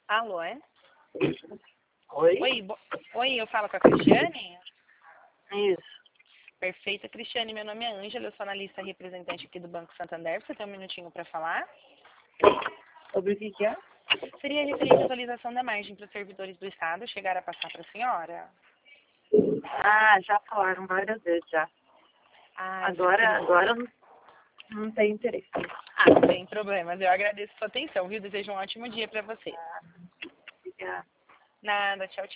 Alô, é? Oi? Oi, eu falo com a Cristiane? Isso. Perfeito, Cristiane. Meu nome é Ângela, eu sou analista representante aqui do Banco Santander. Você tem um minutinho para falar? Sobre o que é? Seria referente à atualização da margem para os servidores do Estado. Chegar a passar para a senhora? Ah, já falaram várias vezes já. Agora não tem interesse. Não tem problemas. Eu agradeço a sua atenção, viu? Desejo um ótimo dia para você. Obrigada. Nada, tchau, tchau.